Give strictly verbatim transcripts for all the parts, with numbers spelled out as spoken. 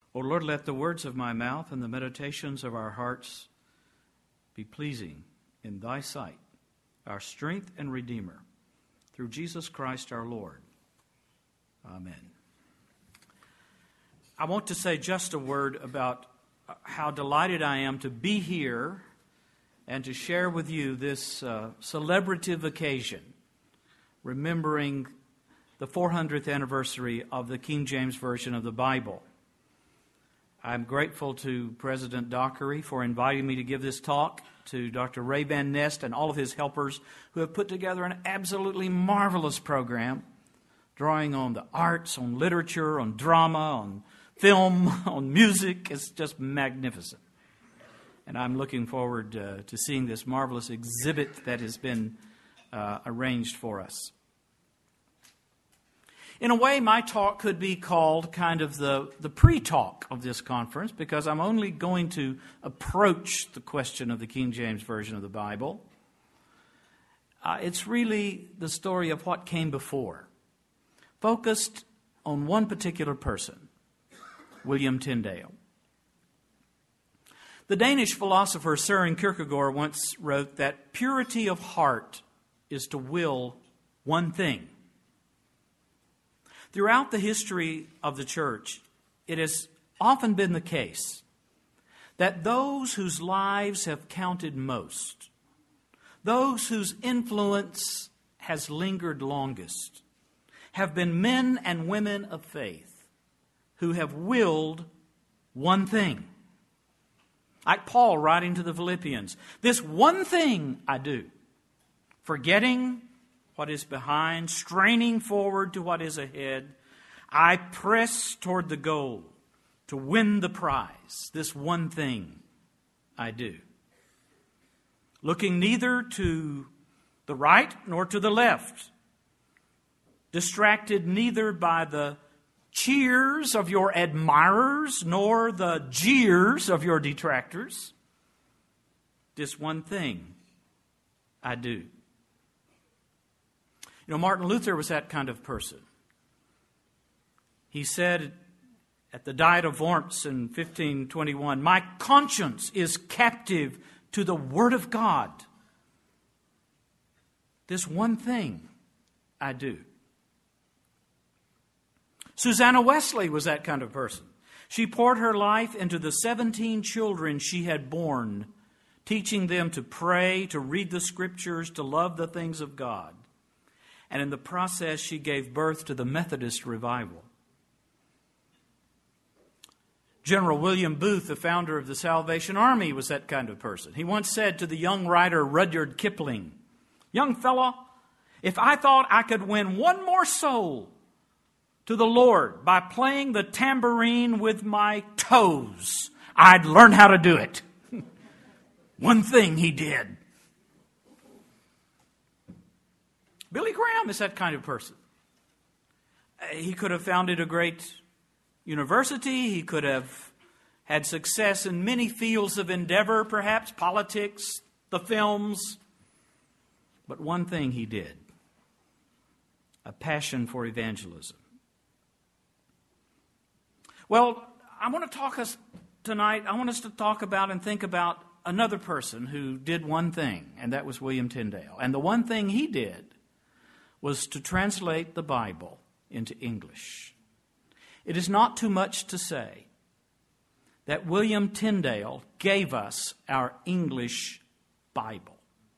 O Lord, let the words of my mouth and the meditations of our hearts be pleasing in thy sight, our strength and Redeemer, through Jesus Christ our Lord. Amen. I want to say just a word about how delighted I am to be here and to share with you this uh, celebrative occasion, remembering the four hundredth anniversary of the King James Version of the Bible. I'm grateful to President Dockery for inviting me to give this talk, to Doctor Ray Van Nest and all of his helpers who have put together an absolutely marvelous program, drawing on the arts, on literature, on drama, on film, on music. It's just magnificent. And I'm looking forward uh, to seeing this marvelous exhibit that has been uh, arranged for us. In a way, my talk could be called kind of the, the pre-talk of this conference, because I'm only going to approach the question of the King James Version of the Bible. Uh, it's really the story of what came before, focused on one particular person, William Tyndale. The Danish philosopher Søren Kierkegaard once wrote that purity of heart is to will one thing. Throughout the history of the church, it has often been the case that those whose lives have counted most, those whose influence has lingered longest, have been men and women of faith who have willed one thing. Like Paul writing to the Philippians, this one thing I do, forgetting what is behind, straining forward to what is ahead, I press toward the goal to win the prize. This one thing I do. Looking neither to the right nor to the left, distracted neither by the cheers of your admirers nor the jeers of your detractors. This one thing I do. You know, Martin Luther was that kind of person. He said at the Diet of Worms in fifteen twenty-one, "My conscience is captive to the Word of God. This one thing I do." Susanna Wesley was that kind of person. She poured her life into the seventeen children she had borne, teaching them to pray, to read the Scriptures, to love the things of God. And in the process, she gave birth to the Methodist revival. General William Booth, the founder of the Salvation Army, was that kind of person. He once said to the young writer Rudyard Kipling, "Young fella, if I thought I could win one more soul to the Lord by playing the tambourine with my toes, I'd learn how to do it." One thing he did. Billy Graham is that kind of person. He could have founded a great university. He could have had success in many fields of endeavor, perhaps politics, the films. But one thing he did, a passion for evangelism. Well, I want to talk us tonight, I want us to talk about and think about another person who did one thing, and that was William Tyndale. And the one thing he did was to translate the Bible into English. It is not too much to say that William Tyndale gave us our English Bible.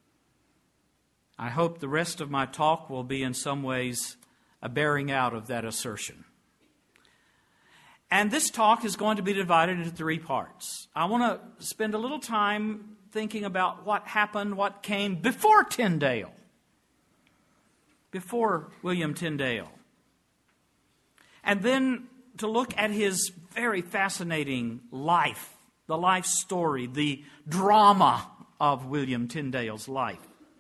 I hope the rest of my talk will be in some ways a bearing out of that assertion. And this talk is going to be divided into three parts. I want to spend a little time thinking about what happened, what came before Tyndale. Before William Tyndale. And then to look at his very fascinating life, the life story, the drama of William Tyndale's life.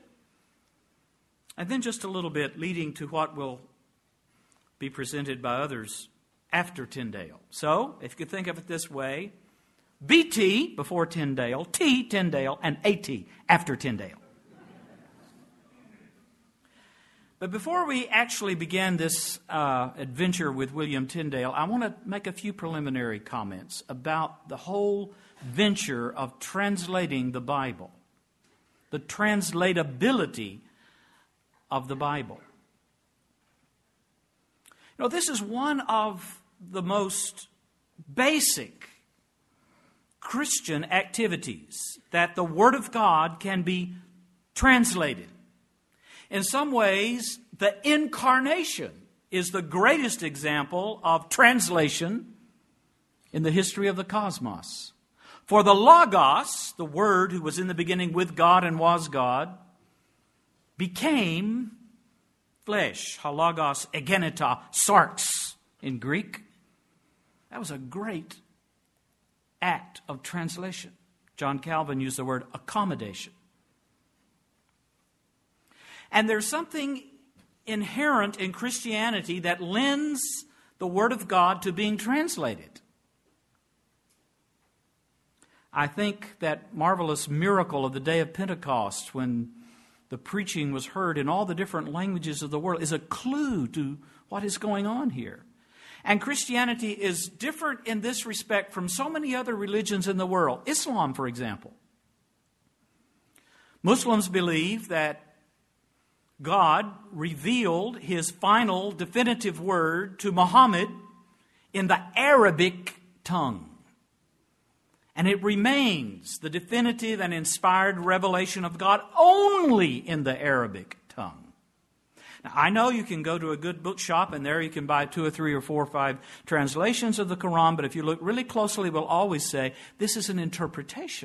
And then just a little bit leading to what will be presented by others after Tyndale. So, if you could think of it this way, B T before Tyndale, T Tyndale, and A T after Tyndale. But before we actually begin this uh, adventure with William Tyndale, I want to make a few preliminary comments about the whole venture of translating the Bible, the translatability of the Bible. You know, this is one of the most basic Christian activities, that the Word of God can be translated. In some ways, the Incarnation is the greatest example of translation in the history of the cosmos. For the Logos, the Word who was in the beginning with God and was God, became flesh. Halagos egenita sarx in Greek. That was a great act of translation. John Calvin used the word accommodation. And there's something inherent in Christianity that lends the Word of God to being translated. I think that marvelous miracle of the day of Pentecost, when the preaching was heard in all the different languages of the world, is a clue to what is going on here. And Christianity is different in this respect from so many other religions in the world. Islam, for example. Muslims believe that God revealed His final definitive word to Muhammad in the Arabic tongue. And it remains the definitive and inspired revelation of God only in the Arabic tongue. Now, I know you can go to a good bookshop and there you can buy two or three or four or five translations of the Quran, but if you look really closely, we'll always say this is an interpretation.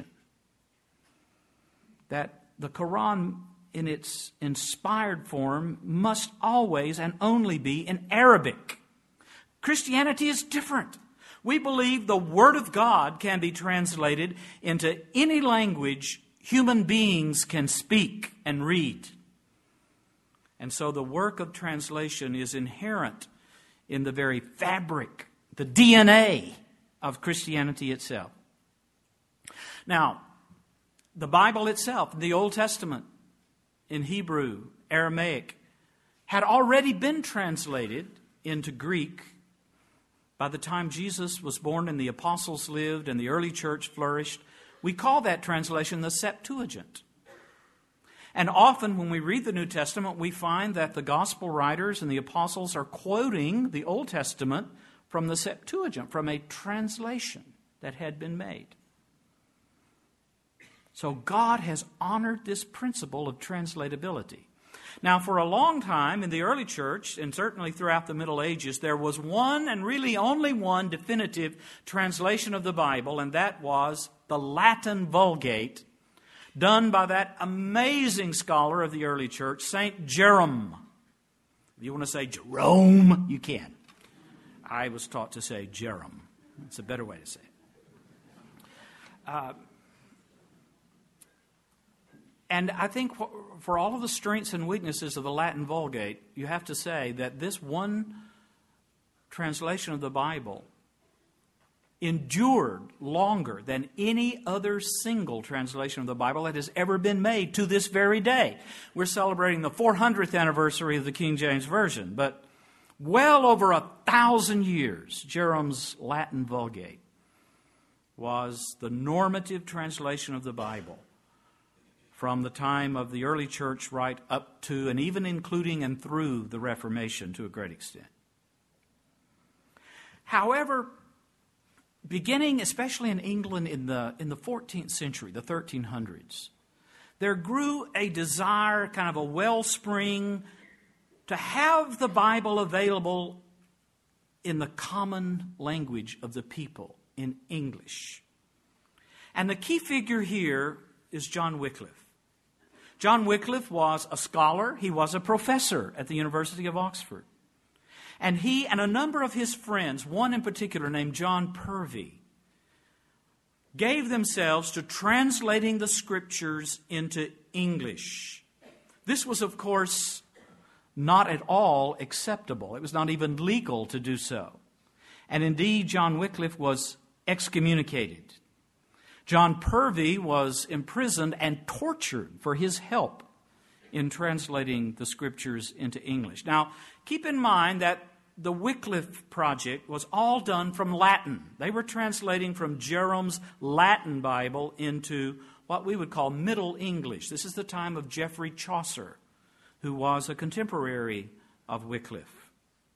That the Quran in its inspired form must always and only be in Arabic. Christianity is different. We believe the Word of God can be translated into any language human beings can speak and read. And so the work of translation is inherent in the very fabric, the D N A of Christianity itself. Now, the Bible itself, the Old Testament, in Hebrew, Aramaic, had already been translated into Greek by the time Jesus was born and the apostles lived and the early church flourished. We call that translation the Septuagint. And often when we read the New Testament, we find that the gospel writers and the apostles are quoting the Old Testament from the Septuagint, from a translation that had been made. So God has honored this principle of translatability. Now, for a long time in the early church, and certainly throughout the Middle Ages, there was one and really only one definitive translation of the Bible, and that was the Latin Vulgate, done by that amazing scholar of the early church, Saint Jerome. If you want to say Jerome, you can. I was taught to say Jerome. It's a better way to say it. Uh, And I think for all of the strengths and weaknesses of the Latin Vulgate, you have to say that this one translation of the Bible endured longer than any other single translation of the Bible that has ever been made to this very day. We're celebrating the four hundredth anniversary of the King James Version, but well over a thousand years, Jerome's Latin Vulgate was the normative translation of the Bible, from the time of the early church right up to and even including and through the Reformation to a great extent. However, beginning especially in England in the in the fourteenth century, the thirteen hundreds, there grew a desire, kind of a wellspring, to have the Bible available in the common language of the people, in English. And the key figure here is John Wycliffe. John Wycliffe was a scholar. He was a professor at the University of Oxford. And he and a number of his friends, one in particular named John Purvey, gave themselves to translating the Scriptures into English. This was, of course, not at all acceptable. It was not even legal to do so. And indeed, John Wycliffe was excommunicated. John Purvey was imprisoned and tortured for his help in translating the Scriptures into English. Now, keep in mind that the Wycliffe project was all done from Latin. They were translating from Jerome's Latin Bible into what we would call Middle English. This is the time of Geoffrey Chaucer, who was a contemporary of Wycliffe.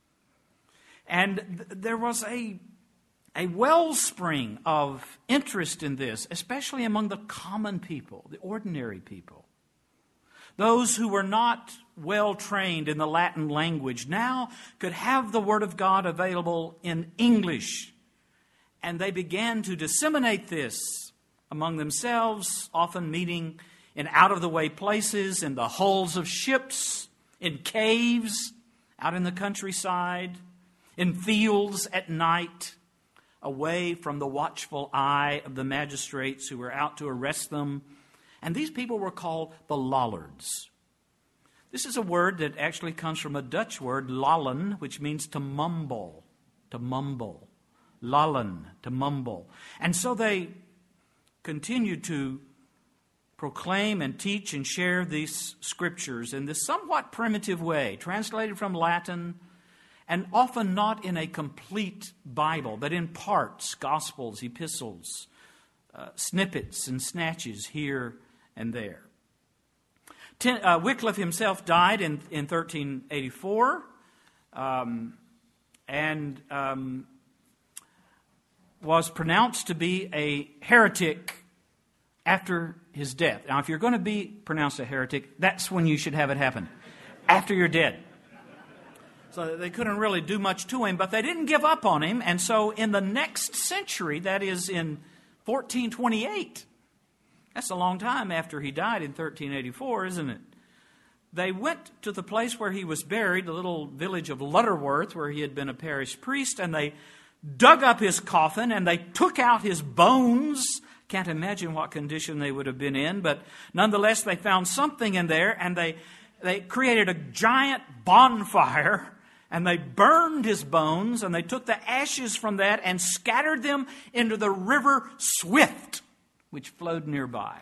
And th- there was a, a wellspring of interest in this, especially among the common people, the ordinary people. Those who were not well trained in the Latin language now could have the Word of God available in English. And they began to disseminate this among themselves, often meeting in out-of-the-way places, in the hulls of ships, in caves, out in the countryside, in fields at night, away from the watchful eye of the magistrates who were out to arrest them. And these people were called the Lollards. This is a word that actually comes from a Dutch word, lallen, which means to mumble, to mumble. Lallen, to mumble. And so they continued to proclaim and teach and share these Scriptures in this somewhat primitive way, translated from Latin, and often not in a complete Bible, but in parts, Gospels, epistles, uh, snippets and snatches here and there. Ten, uh, Wycliffe himself died in, in thirteen eighty-four um, and um, was pronounced to be a heretic after his death. Now, if you're going to be pronounced a heretic, that's when you should have it happen, after you're dead. So they couldn't really do much to him, but they didn't give up on him. And so in the next century, that is in fourteen twenty-eight, that's a long time after he died in thirteen eighty-four, isn't it? They went to the place where he was buried, the little village of Lutterworth, where he had been a parish priest, and they dug up his coffin and they took out his bones. Can't imagine what condition they would have been in, but nonetheless they found something in there, and they they created a giant bonfire, and they burned his bones, and they took the ashes from that and scattered them into the river Swift, which flowed nearby.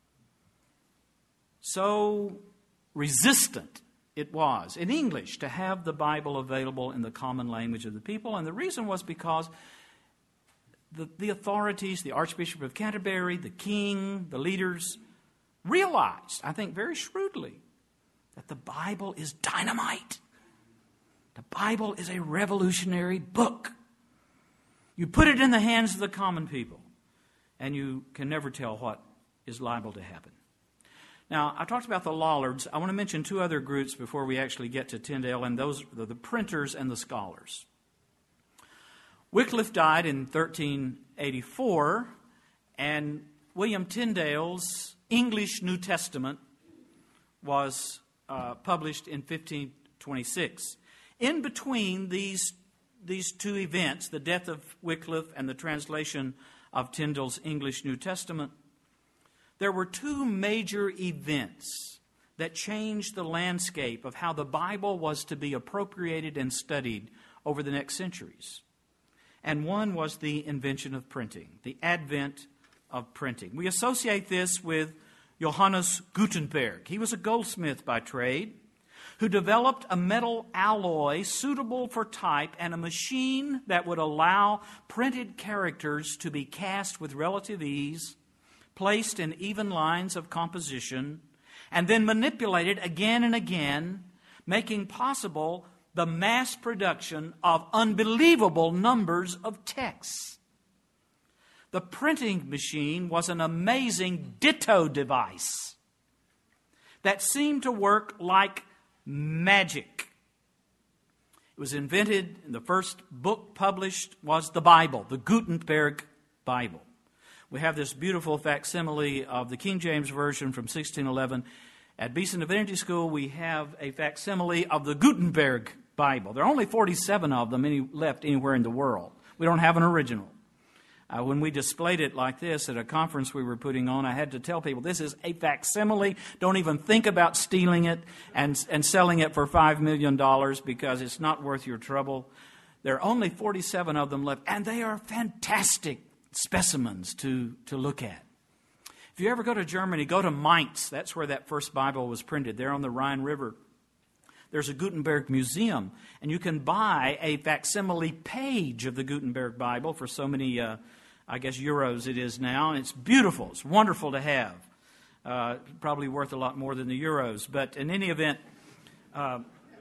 So resistant it was in English to have the Bible available in the common language of the people, and the reason was because the, the authorities, the Archbishop of Canterbury, the king, the leaders, realized, I think very shrewdly, that the Bible is dynamite. The Bible is a revolutionary book. You put it in the hands of the common people, and you can never tell what is liable to happen. Now, I talked about the Lollards. I want to mention two other groups before we actually get to Tyndale, and those are the printers and the scholars. Wycliffe died in thirteen eighty-four, and William Tyndale's English New Testament was uh, published in fifteen twenty-six. In between these, these two events, the death of Wycliffe and the translation of Tyndale's English New Testament, there were two major events that changed the landscape of how the Bible was to be appropriated and studied over the next centuries. And one was the invention of printing, the advent of printing. We associate this with Johannes Gutenberg. He was a goldsmith by trade who developed a metal alloy suitable for type and a machine that would allow printed characters to be cast with relative ease, placed in even lines of composition, and then manipulated again and again, making possible the mass production of unbelievable numbers of texts. The printing machine was an amazing ditto device that seemed to work like magic. It was invented, and the first book published was the Bible, the Gutenberg Bible. We have this beautiful facsimile of the King James Version from sixteen eleven. At Beeson Divinity School, we have a facsimile of the Gutenberg Bible. There are only forty-seven of them any, left anywhere in the world. We don't have an original. Uh, when we displayed it like this at a conference we were putting on, I had to tell people, this is a facsimile. Don't even think about stealing it and, and selling it for five million dollars because it's not worth your trouble. There are only forty-seven of them left, and they are fantastic specimens to, to look at. If you ever go to Germany, go to Mainz. That's where that first Bible was printed, there on the Rhine River. There's a Gutenberg Museum, and you can buy a facsimile page of the Gutenberg Bible for so many, uh, I guess, euros it is now. And it's beautiful. It's wonderful to have. Uh, probably worth a lot more than the euros. But in any event, uh,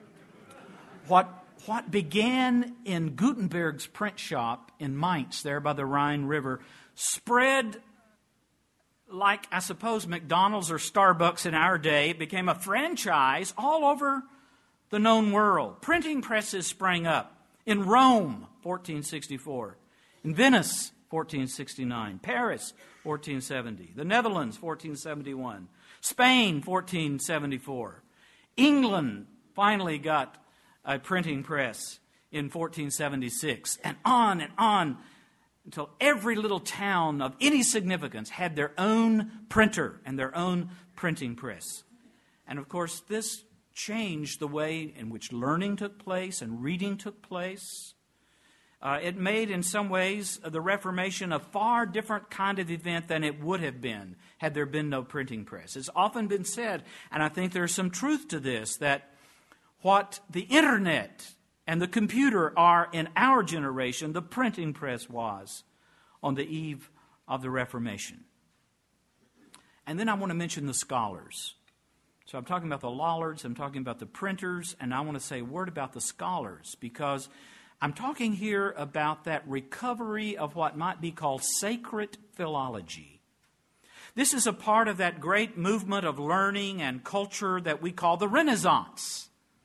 what what began in Gutenberg's print shop in Mainz, there by the Rhine River, spread like, I suppose, McDonald's or Starbucks in our day. It became a franchise all over the known world. Printing presses sprang up in Rome, fourteen sixty-four, in Venice, fourteen sixty-nine, Paris, fourteen seventy, the Netherlands, fourteen seventy-one, Spain, fourteen seventy-four. England finally got a printing press in fourteen seventy-six, and on and on until every little town of any significance had their own printer and their own printing press. And of course, this changed the way in which learning took place and reading took place. Uh, it made, in some ways, the Reformation a far different kind of event than it would have been had there been no printing press. It's often been said, and I think there's some truth to this, that what the internet and the computer are in our generation, the printing press was on the eve of the Reformation. And then I want to mention the scholars. So I'm talking about the Lollards, I'm talking about the printers, and I want to say a word about the scholars, because I'm talking here about that recovery of what might be called sacred philology. This is a part of that great movement of learning and culture that we call the Renaissance,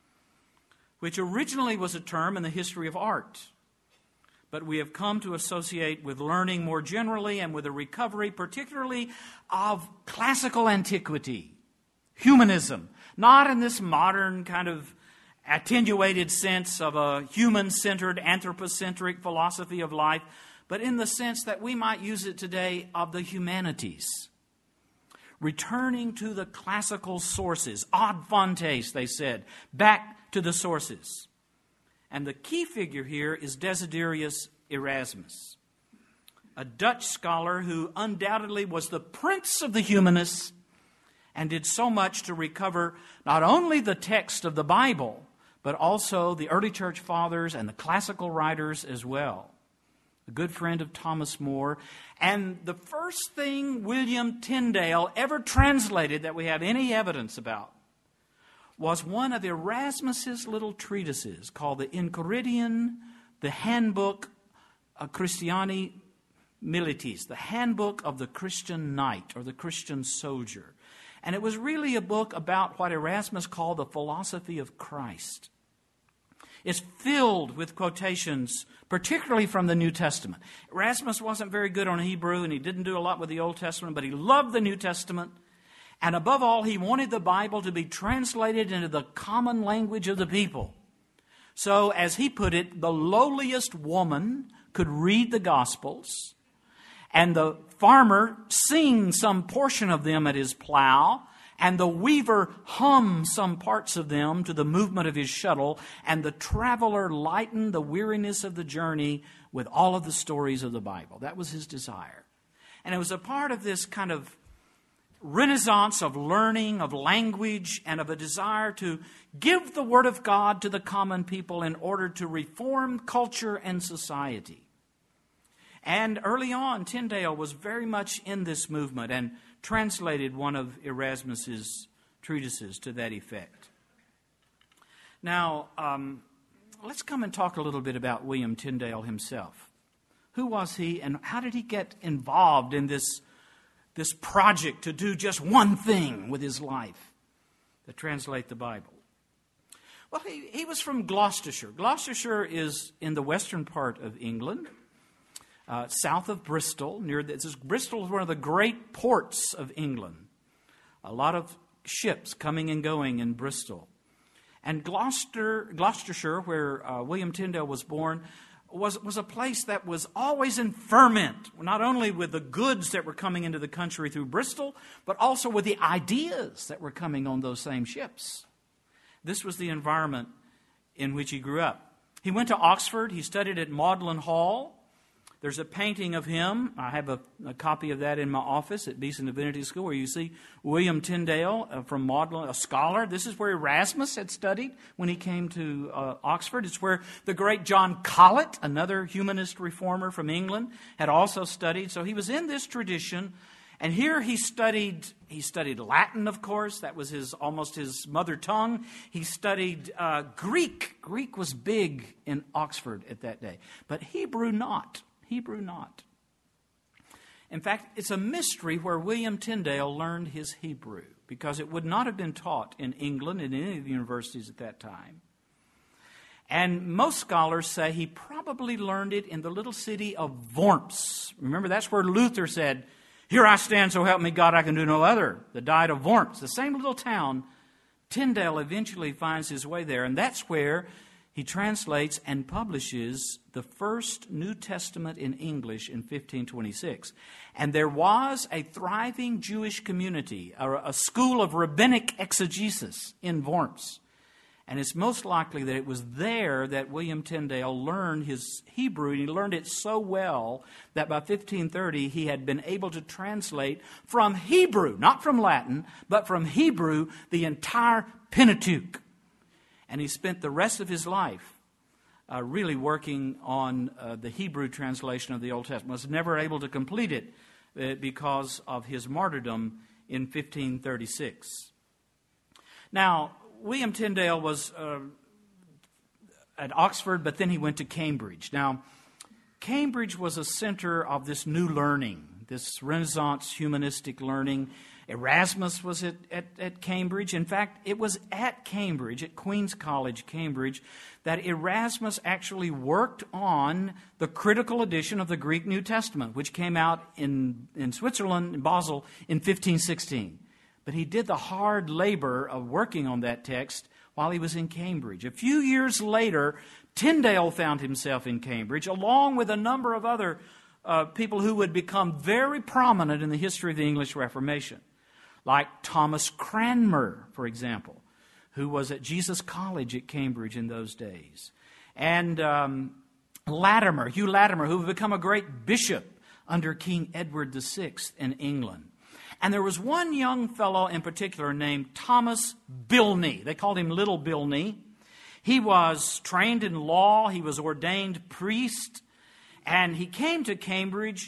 which originally was a term in the history of art. But we have come to associate with learning more generally and with a recovery particularly of classical antiquity. Humanism, not in this modern kind of attenuated sense of a human-centered, anthropocentric philosophy of life, but in the sense that we might use it today of the humanities. Returning to the classical sources, ad fontes, they said, back to the sources. And the key figure here is Desiderius Erasmus, a Dutch scholar who undoubtedly was the prince of the humanists and did so much to recover not only the text of the Bible, but also the early church fathers and the classical writers as well. A good friend of Thomas More. And the first thing William Tyndale ever translated that we have any evidence about was one of Erasmus's little treatises called the Enchiridion, the Handbook of Christiani Militis, the Handbook of the Christian Knight or the Christian Soldier. And it was really a book about what Erasmus called the philosophy of Christ. It's filled with quotations, particularly from the New Testament. Erasmus wasn't very good on Hebrew, and he didn't do a lot with the Old Testament, but he loved the New Testament. And above all, he wanted the Bible to be translated into the common language of the people. So, as he put it, the lowliest woman could read the Gospels, and the farmer sing some portion of them at his plow, and the weaver hum some parts of them to the movement of his shuttle, and the traveler lighten the weariness of the journey with all of the stories of the Bible. That was his desire. And it was a part of this kind of renaissance of learning, of language, and of a desire to give the Word of God to the common people in order to reform culture and society. And early on, Tyndale was very much in this movement and translated one of Erasmus's treatises to that effect. Now, um, let's come and talk a little bit about William Tyndale himself. Who was he, and how did he get involved in this, this project to do just one thing with his life, to translate the Bible? Well, he, he was from Gloucestershire. Gloucestershire is in the western part of England. Uh, south of Bristol, near this is, Bristol is one of the great ports of England. A lot of ships coming and going in Bristol. And Gloucester, Gloucestershire, where uh, William Tyndale was born, was, was a place that was always in ferment, not only with the goods that were coming into the country through Bristol, but also with the ideas that were coming on those same ships. This was the environment in which he grew up. He went to Oxford. He studied at Magdalen Hall. There's a painting of him. I have a, a copy of that in my office at Beeson Divinity School, where you see William Tyndale uh, from Magdalen, a scholar. This is where Erasmus had studied when he came to uh, Oxford. It's where the great John Colet, another humanist reformer from England, had also studied. So he was in this tradition. And here he studied, he studied Latin, of course. That was his almost his mother tongue. He studied uh, Greek. Greek was big in Oxford at that day. But Hebrew not. Hebrew not. In fact, it's a mystery where William Tyndale learned his Hebrew, because it would not have been taught in England in any of the universities at that time. And most scholars say he probably learned it in the little city of Worms. Remember, that's where Luther said, "Here I stand, so help me God, I can do no other." The Diet of Worms, the same little town. Tyndale eventually finds his way there, and that's where he translates and publishes the first New Testament in English in fifteen twenty-six. And there was a thriving Jewish community, a, a school of rabbinic exegesis in Worms. And it's most likely that it was there that William Tyndale learned his Hebrew, and he learned it so well that by fifteen thirty he had been able to translate from Hebrew, not from Latin, but from Hebrew, the entire Pentateuch. And he spent the rest of his life uh, really working on uh, the Hebrew translation of the Old Testament. Was never able to complete it uh, because of his martyrdom in fifteen thirty-six. Now, William Tyndale was uh, at Oxford, but then he went to Cambridge. Now, Cambridge was a center of this new learning, this Renaissance humanistic learning. Erasmus was at, at, at Cambridge. In fact, it was at Cambridge, at Queen's College, Cambridge, that Erasmus actually worked on the critical edition of the Greek New Testament, which came out in, in Switzerland, in Basel, in fifteen sixteen. But he did the hard labor of working on that text while he was in Cambridge. A few years later, Tyndale found himself in Cambridge, along with a number of other uh, people who would become very prominent in the history of the English Reformation, like Thomas Cranmer, for example, who was at Jesus College at Cambridge in those days, and um, Latimer, Hugh Latimer, who would become a great bishop under King Edward the Sixth in England. And there was one young fellow in particular named Thomas Bilney. They called him Little Bilney. He was trained in law. He was ordained priest. And he came to Cambridge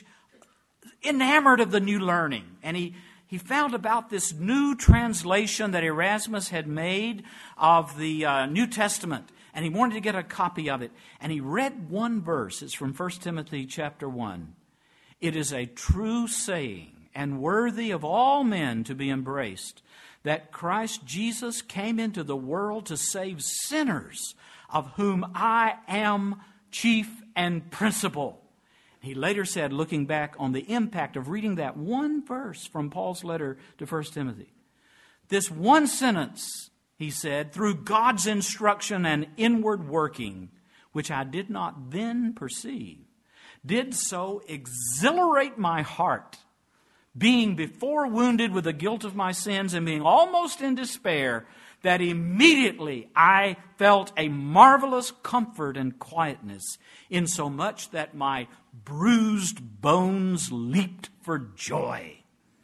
enamored of the new learning. And he, he found about this new translation that Erasmus had made of the uh, New Testament. And he wanted to get a copy of it. And he read one verse. It's from First Timothy chapter one. "It is a true saying, and worthy of all men to be embraced, that Christ Jesus came into the world to save sinners, of whom I am chief and principal." He later said, looking back on the impact of reading that one verse from Paul's letter to First Timothy, "This one sentence," he said, "through God's instruction and inward working, which I did not then perceive, did so exhilarate my heart, being before wounded with the guilt of my sins and being almost in despair, that immediately I felt a marvelous comfort and quietness, insomuch that my bruised bones leaped for joy."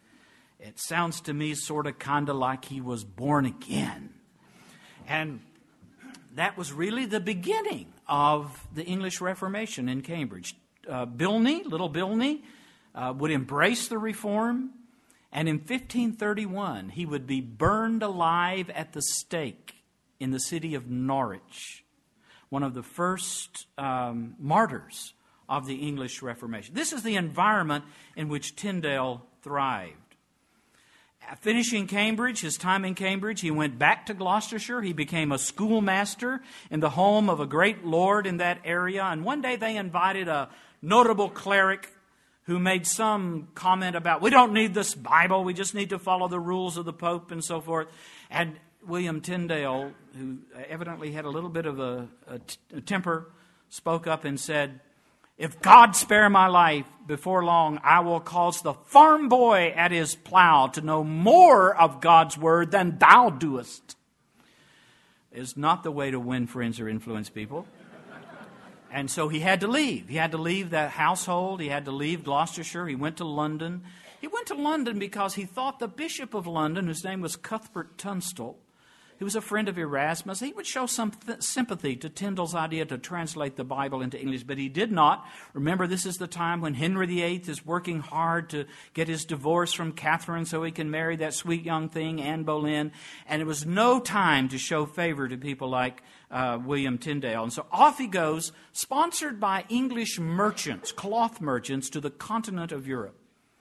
It sounds to me sort of kind of like he was born again. And that was really the beginning of the English Reformation in Cambridge. Uh, Bilney, little Bilney, Uh, would embrace the reform, and in fifteen thirty-one he would be burned alive at the stake in the city of Norwich, one of the first um, martyrs of the English Reformation. This is the environment in which Tyndale thrived. Finishing Cambridge, his time in Cambridge, he went back to Gloucestershire. He became a schoolmaster in the home of a great lord in that area, and one day they invited a notable cleric who made some comment about, "We don't need this Bible, we just need to follow the rules of the Pope," and so forth. And William Tyndale, who evidently had a little bit of a, a, a temper, spoke up and said, "If God spare my life, before long I will cause the farm boy at his plow to know more of God's word than thou doest." It's not the way to win friends or influence people. And so he had to leave. He had to leave that household. He had to leave Gloucestershire. He went to London. He went to London because he thought the Bishop of London, whose name was Cuthbert Tunstall, who was a friend of Erasmus, he would show some th- sympathy to Tyndale's idea to translate the Bible into English, but he did not. Remember, this is the time when Henry the Eighth is working hard to get his divorce from Catherine so he can marry that sweet young thing, Anne Boleyn, and it was no time to show favor to people like uh, William Tyndale. And so off he goes, sponsored by English merchants, cloth merchants, to the continent of Europe.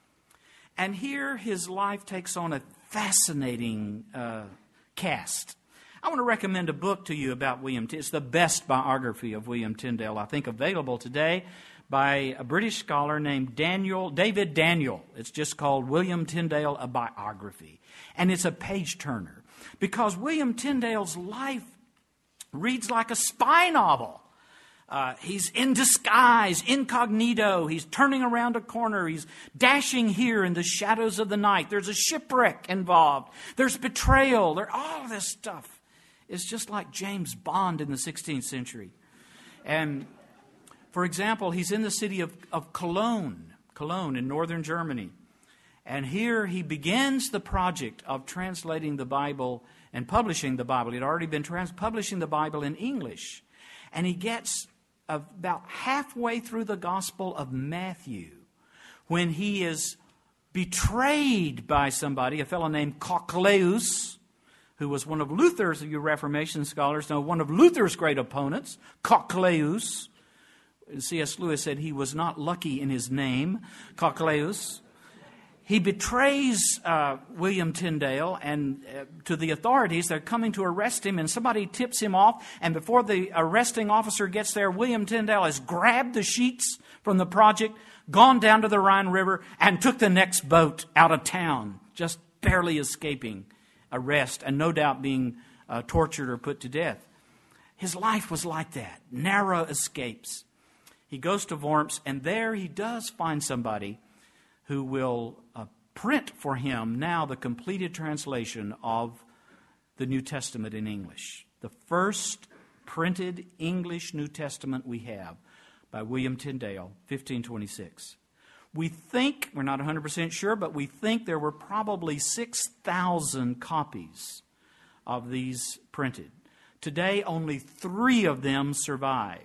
And here his life takes on a fascinating uh cast. I want to recommend a book to you about William Tyndale. It's the best biography of William Tyndale, I think, available today by a British scholar named Daniel David Daniel. It's just called William Tyndale, a Biography. And it's a page-turner because William Tyndale's life reads like a spy novel. Uh, he's in disguise, incognito. He's turning around a corner. He's dashing here in the shadows of the night. There's a shipwreck involved. There's betrayal. There, all this stuff. It's just like James Bond in the sixteenth century. And, for example, he's in the city of, of Cologne, Cologne in northern Germany. And here he begins the project of translating the Bible and publishing the Bible. He'd already been trans- publishing the Bible in English. And he gets about halfway through the Gospel of Matthew when he is betrayed by somebody, a fellow named Cochlaeus, who was one of Luther's, you Reformation scholars know, one of Luther's great opponents, Cochlaeus. C S Lewis said he was not lucky in his name, Cochlaeus. He betrays uh, William Tyndale and uh, to the authorities. They're coming to arrest him, and somebody tips him off. And before the arresting officer gets there, William Tyndale has grabbed the sheets from the project, gone down to the Rhine River, and took the next boat out of town, just barely escaping arrest and no doubt being uh, tortured or put to death. His life was like that, narrow escapes. He goes to Worms, and there he does find somebody who will uh, print for him now the completed translation of the New Testament in English. The first printed English New Testament we have by William Tyndale, fifteen twenty-six. We think, we're not one hundred percent sure, but we think there were probably six thousand copies of these printed. Today, only three of them survive.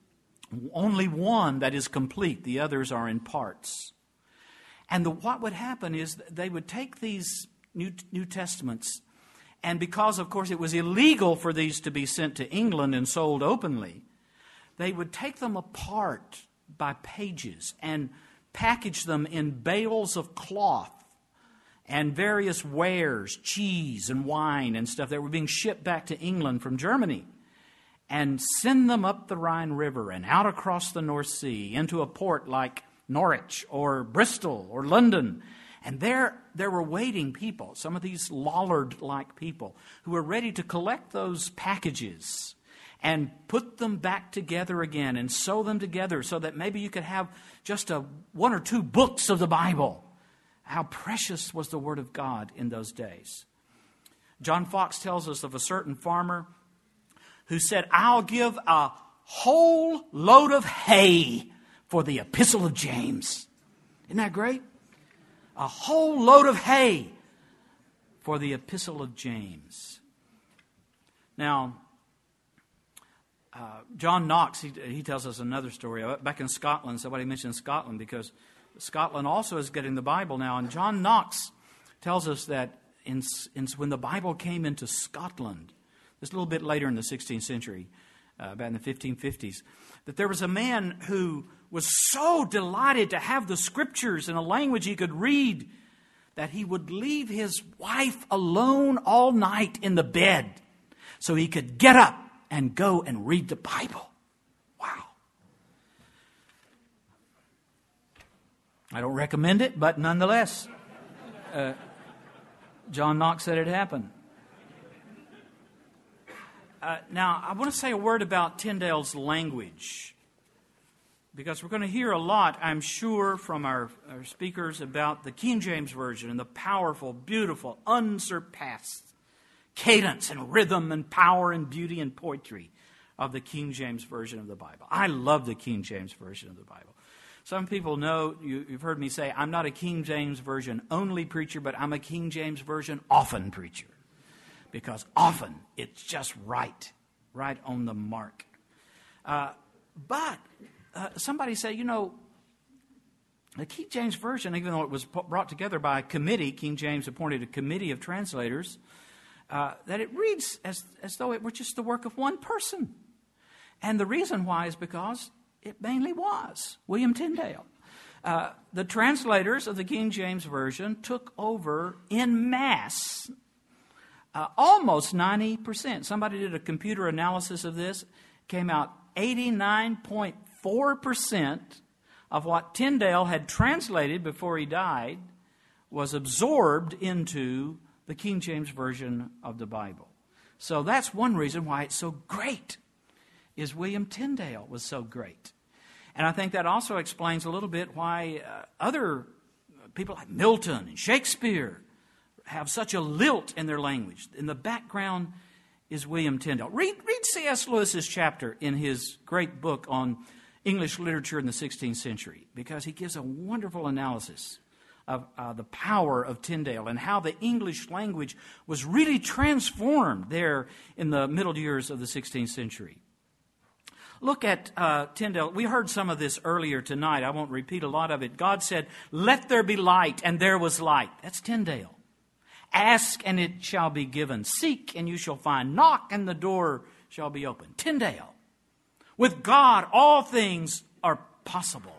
Only one that is complete. The others are in parts. And the, what would happen is they would take these New, New Testaments, and because, of course, it was illegal for these to be sent to England and sold openly, they would take them apart by pages and package them in bales of cloth and various wares, cheese and wine and stuff that were being shipped back to England from Germany, and send them up the Rhine River and out across the North Sea into a port like Norwich or Bristol or London. And there, there were waiting people, some of these Lollard-like people, who were ready to collect those packages and put them back together again and sew them together so that maybe you could have just a one or two books of the Bible. How precious was the Word of God in those days. John Fox tells us of a certain farmer who said, "I'll give a whole load of hay for the Epistle of James." Isn't that great? A whole load of hay for the Epistle of James. Now, uh, John Knox, he, he tells us another story. Back in Scotland, somebody mentioned Scotland because Scotland also is getting the Bible now. And John Knox tells us that in, in, when the Bible came into Scotland, this a little bit later in the sixteenth century, uh, about in the fifteen fifties, that there was a man who was so delighted to have the Scriptures in a language he could read that he would leave his wife alone all night in the bed so he could get up and go and read the Bible. Wow. I don't recommend it, but nonetheless, uh, John Knox said it happened. Uh, now, I want to say a word about Tyndale's language, because we're going to hear a lot, I'm sure, from our, our speakers about the King James Version and the powerful, beautiful, unsurpassed cadence and rhythm and power and beauty and poetry of the King James Version of the Bible. I love the King James Version of the Bible. Some people know, you, you've heard me say, I'm not a King James Version only preacher, but I'm a King James Version often preacher. Because often it's just right, right on the mark. Uh, but uh, somebody say, you know, the King James Version, even though it was brought together by a committee, King James appointed a committee of translators, uh, that it reads as, as though it were just the work of one person. And the reason why is because it mainly was William Tyndale. Uh, the translators of the King James Version took over en masse, uh, almost ninety percent. Somebody did a computer analysis of this, came out eighty-nine point four percent of what Tyndale had translated before he died was absorbed into the King James Version of the Bible. So that's one reason why it's so great, is William Tyndale was so great. And I think that also explains a little bit why uh, other people like Milton and Shakespeare have such a lilt in their language. In the background is William Tyndale. Read, read C S Lewis's chapter in his great book on English literature in the sixteenth century, because he gives a wonderful analysis of uh, the power of Tyndale and how the English language was really transformed there in the middle years of the sixteenth century. Look at uh, Tyndale. We heard some of this earlier tonight. I won't repeat a lot of it. God said, "Let there be light," and there was light. That's Tyndale. Ask, and it shall be given. Seek, and you shall find. Knock, and the door shall be opened. Tyndale. With God, all things are possible.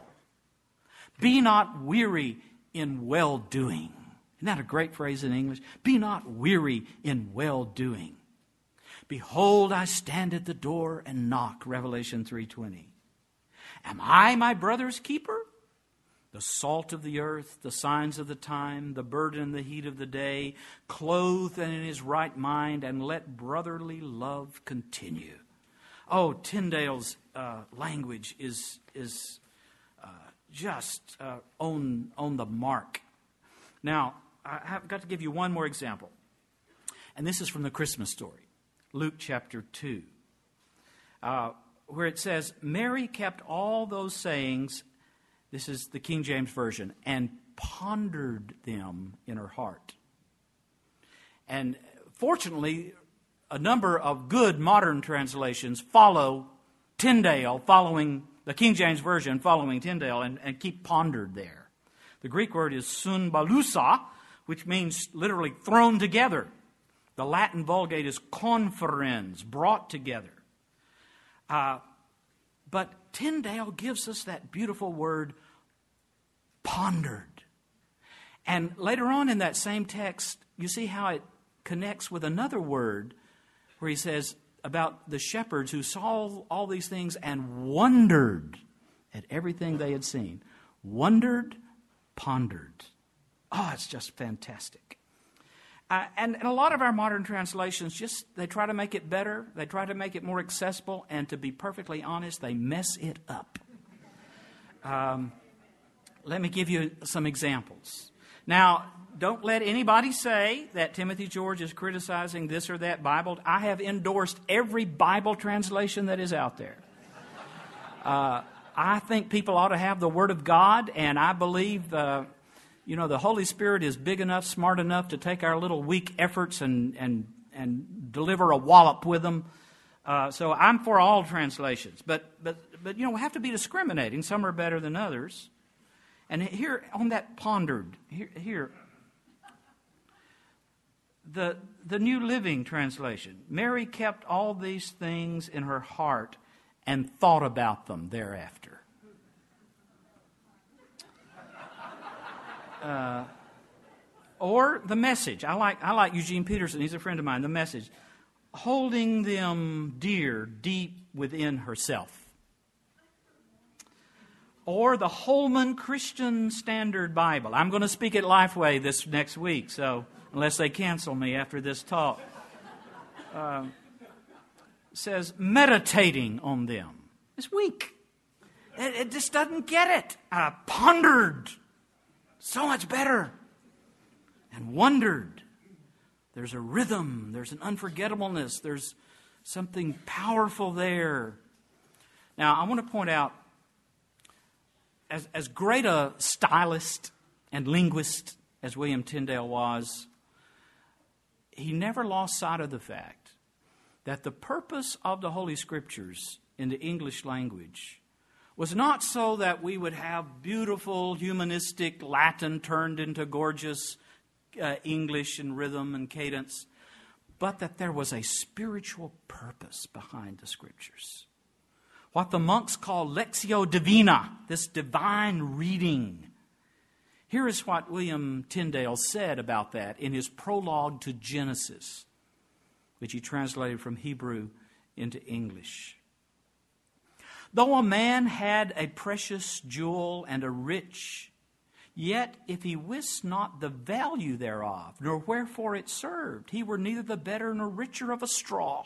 Be not weary in well-doing. Isn't that a great phrase in English? Be not weary in well-doing. Behold, I stand at the door and knock, Revelation three twenty. Am I my brother's keeper? The salt of the earth, the signs of the time, the burden and the heat of the day, clothed and in his right mind, and let brotherly love continue. Oh, Tyndale's uh, language is is uh, just uh, on on the mark. Now, I have got to give you one more example, and this is from the Christmas story, Luke chapter two, uh, where it says, Mary kept all those sayings. This is the King James Version, and pondered them in her heart. And fortunately, a number of good modern translations follow Tyndale, following the King James Version, following Tyndale, and, and keep pondered there. The Greek word is sunbalusa, which means literally thrown together. The Latin Vulgate is conferens, brought together. Uh, but Tyndale gives us that beautiful word, pondered. And later on in that same text, you see how it connects with another word where he says about the shepherds who saw all these things and wondered at everything they had seen. Wondered, pondered. Oh, it's just fantastic. Uh, and, and a lot of our modern translations, just they try to make it better. They try to make it more accessible. And to be perfectly honest, they mess it up. Um, let me give you some examples. Now, don't let anybody say that Timothy George is criticizing this or that Bible. I have endorsed every Bible translation that is out there. Uh, I think people ought to have the Word of God, and I believe uh, you know, the Holy Spirit is big enough, smart enough to take our little weak efforts and and and deliver a wallop with them. Uh, so I'm for all translations, but but but you know, we have to be discriminating. Some are better than others. And here on that pondered here here the the New Living Translation. Mary kept all these things in her heart and thought about them thereafter. Uh, or the Message. I like I like Eugene Peterson. He's a friend of mine. The Message. Holding them dear, deep within herself. Or the Holman Christian Standard Bible. I'm going to speak at Lifeway this next week, so unless they cancel me after this talk. Uh, says meditating on them. It's weak. It, it just doesn't get it. Uh, pondered. So much better. And wondered. There's a rhythm. There's an unforgettableness. There's something powerful there. Now, I want to point out, as, as great a stylist and linguist as William Tyndale was, he never lost sight of the fact that the purpose of the Holy Scriptures in the English language was not so that we would have beautiful humanistic Latin turned into gorgeous uh, English and rhythm and cadence, but that there was a spiritual purpose behind the Scriptures. What the monks call Lectio Divina, this divine reading. Here is what William Tyndale said about that in his prologue to Genesis, which he translated from Hebrew into English. Though a man had a precious jewel and a rich, yet if he wist not the value thereof, nor wherefore it served, he were neither the better nor richer of a straw.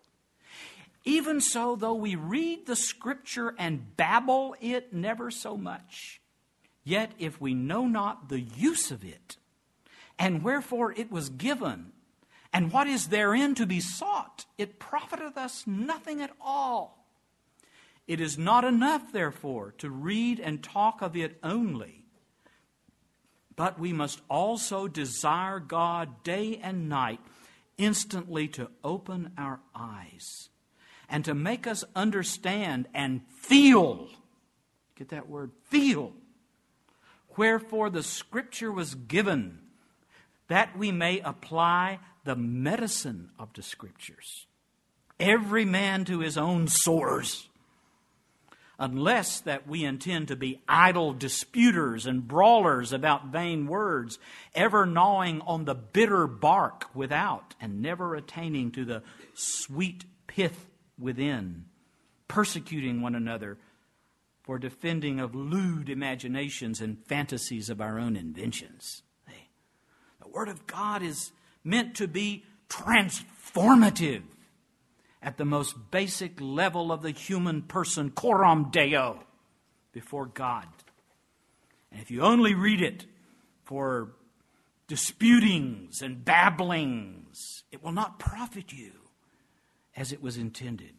Even so, though we read the Scripture and babble it never so much, yet if we know not the use of it, and wherefore it was given, and what is therein to be sought, it profiteth us nothing at all. It is not enough, therefore, to read and talk of it only, but we must also desire God day and night instantly to open our eyes and to make us understand and feel, get that word, feel, wherefore the Scripture was given, that we may apply the medicine of the Scriptures, every man to his own sores, unless that we intend to be idle disputers and brawlers about vain words, ever gnawing on the bitter bark without, and never attaining to the sweet pith within, persecuting one another for defending of lewd imaginations and fantasies of our own inventions. The Word of God is meant to be transformative at the most basic level of the human person, coram Deo, before God. And if you only read it for disputings and babblings, it will not profit you as it was intended.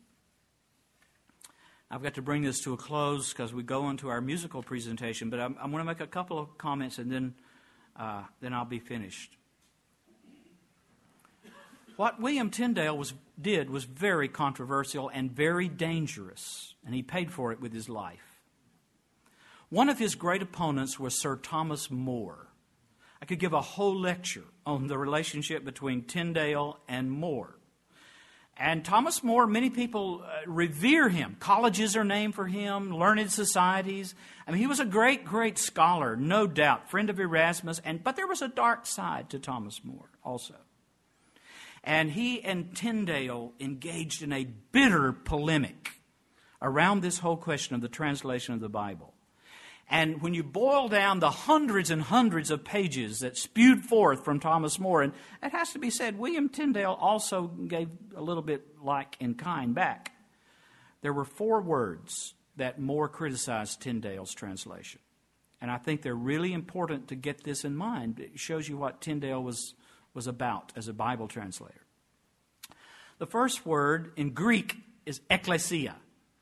I've got to bring this to a close because we go into our musical presentation, but I'm, I'm going to make a couple of comments and then, uh, then I'll be finished. What William Tyndale was, did was very controversial and very dangerous, and he paid for it with his life. One of his great opponents was Sir Thomas More. I could give a whole lecture on the relationship between Tyndale and More. And Thomas More, many people uh, revere him. Colleges are named for him, learned societies. I mean, he was a great, great scholar, no doubt, friend of Erasmus. And but there was a dark side to Thomas More also. And he and Tyndale engaged in a bitter polemic around this whole question of the translation of the Bible. And when you boil down the hundreds and hundreds of pages that spewed forth from Thomas More, and it has to be said, William Tyndale also gave a little bit like in kind back. There were four words that More criticized Tyndale's translation. And I think they're really important to get this in mind. It shows you what Tyndale was was about as a Bible translator. The first word in Greek is ekklesia.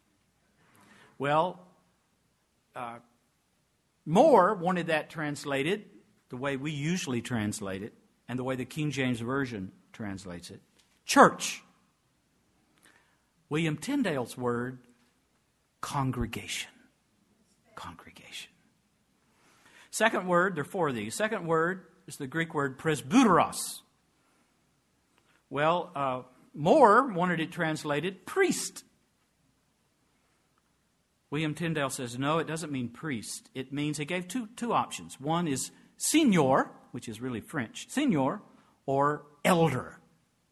Well, uh, More wanted that translated the way we usually translate it and the way the King James Version translates it. Church. William Tyndale's word, congregation. Congregation. Second word, there are four of these. Second word is the Greek word presbyteros. Well, uh, More wanted it translated priest. William Tyndale says, no, it doesn't mean priest. It means, he gave two, two options. One is senior, which is really French, senior, or elder.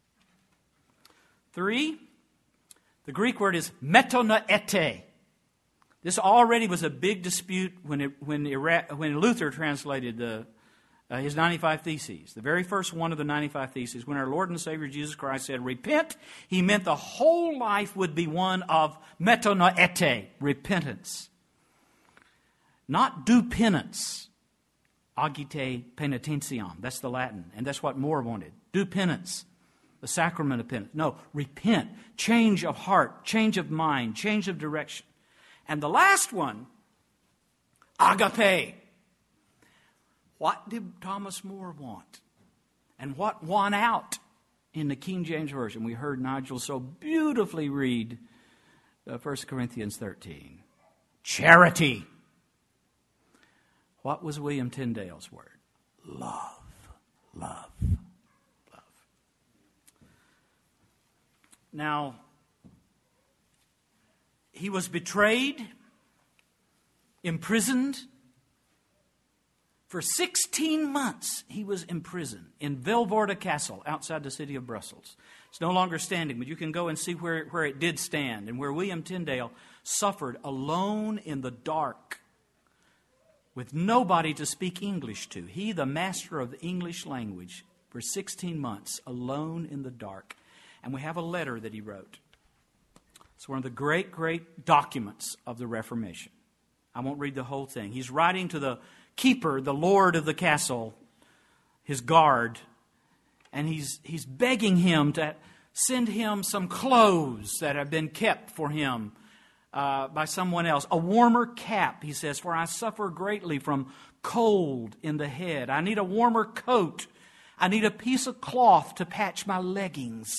Three, the Greek word is metanoete. This already was a big dispute when it, when, Ira- when Luther translated the Uh, his ninety-five Theses, the very first one of the ninety-five Theses. When our Lord and Savior Jesus Christ said, repent, he meant the whole life would be one of metanoete, repentance. Not do penance, agite penitentiam. That's the Latin, and that's what More wanted. Do penance. the sacrament of penance. No, repent, change of heart, change of mind, change of direction. And the last one, agape. What did Thomas More want? And what won out in the King James Version? We heard Nigel so beautifully read uh, First Corinthians thirteen. Charity. What was William Tyndale's word? Love. Love. Love. Now, he was betrayed, imprisoned. For sixteen months, he was imprisoned in Vilvoorde Castle outside the city of Brussels. It's no longer standing, but you can go and see where, where it did stand and where William Tyndale suffered alone in the dark with nobody to speak English to. He, the master of the English language, for sixteen months, alone in the dark. And we have a letter that he wrote. It's one of the great, great documents of the Reformation. I won't read the whole thing. He's writing to the keeper, the lord of the castle, his guard, and he's he's begging him to send him some clothes that have been kept for him uh, by someone else. A warmer cap, he says, for I suffer greatly from cold in the head. I need a warmer coat. I need a piece of cloth to patch my leggings.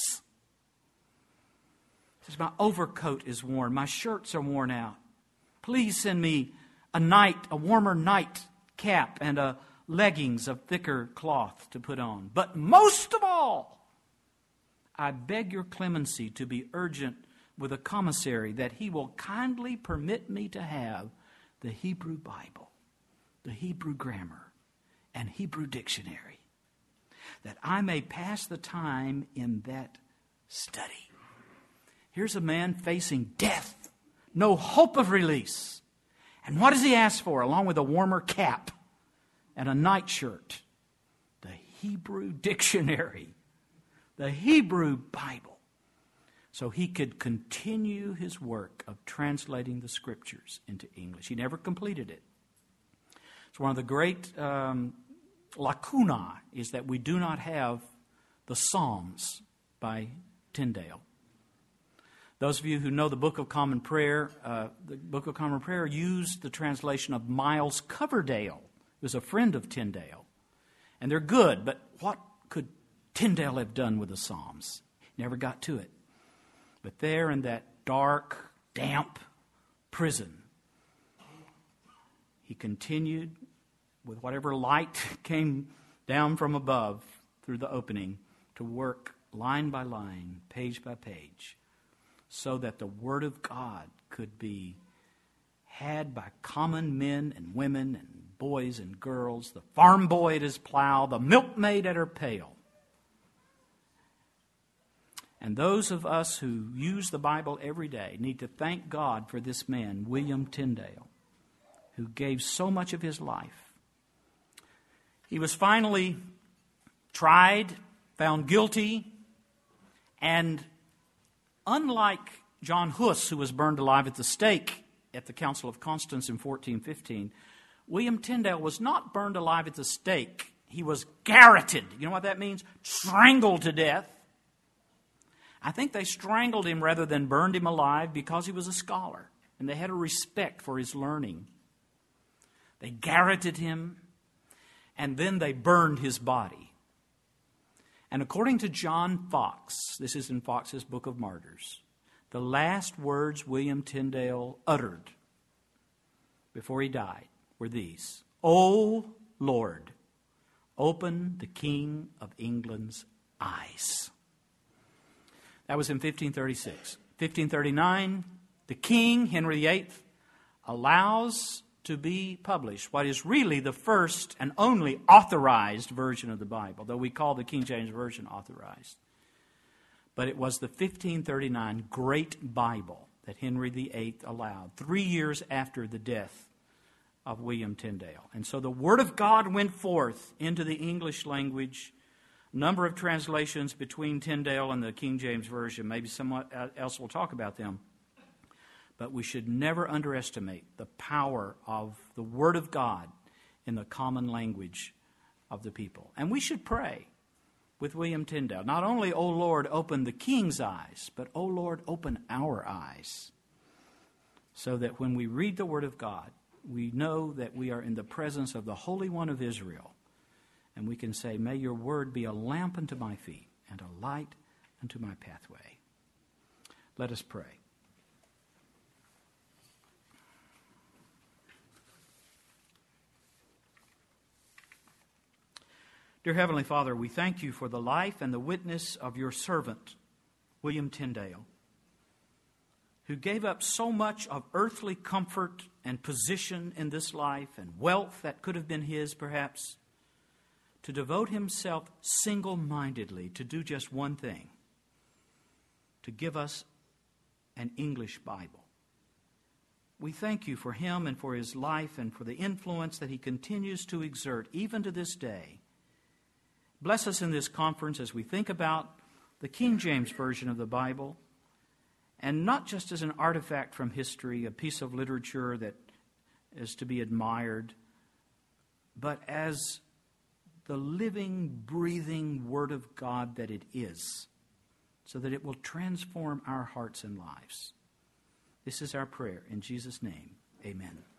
He says, my overcoat is worn. My shirts are worn out. Please send me a night, a warmer night cap and a leggings of thicker cloth to put on. But most of all, I beg your clemency to be urgent with a commissary that he will kindly permit me to have the Hebrew Bible, the Hebrew grammar, and Hebrew dictionary, that I may pass the time in that study. Here's a man facing death, no hope of release. And what does he ask for, along with a warmer cap and a nightshirt? The Hebrew dictionary, the Hebrew Bible, so he could continue his work of translating the Scriptures into English. He never completed it. It's one of the great um, lacuna is that we do not have the Psalms by Tyndale. Those of you who know the Book of Common Prayer, uh, the Book of Common Prayer used the translation of Miles Coverdale, who was a friend of Tyndale. And they're good, but what could Tyndale have done with the Psalms? Never got to it. But there in that dark, damp prison, he continued with whatever light came down from above through the opening to work line by line, page by page, so that the Word of God could be had by common men and women and boys and girls, the farm boy at his plow, the milkmaid at her pail. And those of us who use the Bible every day need to thank God for this man, William Tyndale, who gave so much of his life. He was finally tried, found guilty, and unlike John Huss, who was burned alive at the stake at the Council of Constance in fourteen fifteen, William Tyndale was not burned alive at the stake. He was garroted. You know what that means? Strangled to death. I think they strangled him rather than burned him alive because he was a scholar, and they had a respect for his learning. They garroted him, and then they burned his body. And according to John Fox, this is in Fox's Book of Martyrs, the last words William Tyndale uttered before he died were these: "O Lord, open the King of England's eyes." That was in fifteen thirty-six. fifteen thirty-nine, the king, Henry the Eighth, allows to be published what is really the first and only authorized version of the Bible, though we call the King James Version authorized. But it was the fifteen thirty-nine Great Bible that Henry the Eighth allowed, three years after the death of William Tyndale. And so the Word of God went forth into the English language. Number of translations between Tyndale and the King James Version. Maybe someone else will talk about them. But we should never underestimate the power of the Word of God in the common language of the people. And we should pray with William Tyndale. Not only, O Lord, open the king's eyes, but, O Lord, open our eyes, so that when we read the Word of God, we know that we are in the presence of the Holy One of Israel, and we can say, may your Word be a lamp unto my feet and a light unto my pathway. Let us pray. Dear Heavenly Father, we thank you for the life and the witness of your servant, William Tyndale, who gave up so much of earthly comfort and position in this life and wealth that could have been his, perhaps, to devote himself single-mindedly to do just one thing, to give us an English Bible. We thank you for him and for his life and for the influence that he continues to exert even to this day. Bless us in this conference as we think about the King James Version of the Bible, and not just as an artifact from history, a piece of literature that is to be admired, but as the living, breathing Word of God that it is, so that it will transform our hearts and lives. This is our prayer. In Jesus' name, amen.